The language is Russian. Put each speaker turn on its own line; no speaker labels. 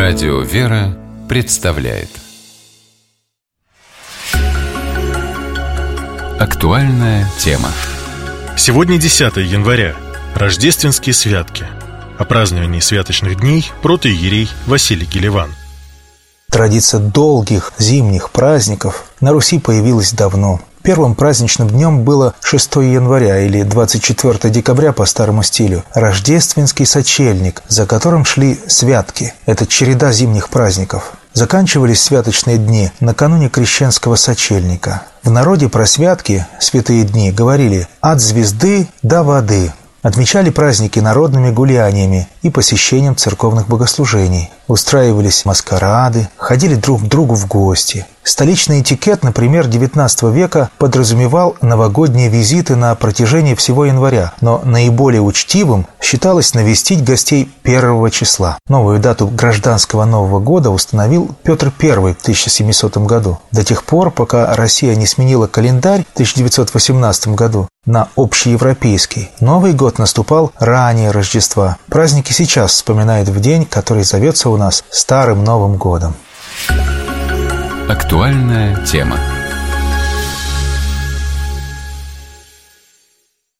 Радио «Вера» представляет актуальная тема.
Сегодня 10 января. Рождественские святки. О праздновании святочных дней протоиерей Василий Килеван.
Традиция долгих зимних праздников на Руси появилась давно. Первым праздничным днем было 6 января или 24 декабря по старому стилю. Рождественский сочельник, за которым шли святки. Это череда зимних праздников. Заканчивались святочные дни накануне крещенского сочельника. В народе про святки, святые дни, говорили «от звезды до воды». Отмечали праздники народными гуляниями и посещением церковных богослужений. Устраивались маскарады, ходили друг к другу в гости. Столичный этикет, например, XIX века подразумевал новогодние визиты на протяжении всего января, но наиболее учтивым считалось навестить гостей 1 числа. Новую дату гражданского Нового года установил Петр I в 1700 году. До тех пор, пока Россия не сменила календарь в 1918 году на общеевропейский, Новый год наступал ранее Рождества. Праздники сейчас вспоминают в день, который зовется у нас Старым Новым годом.
Актуальная тема.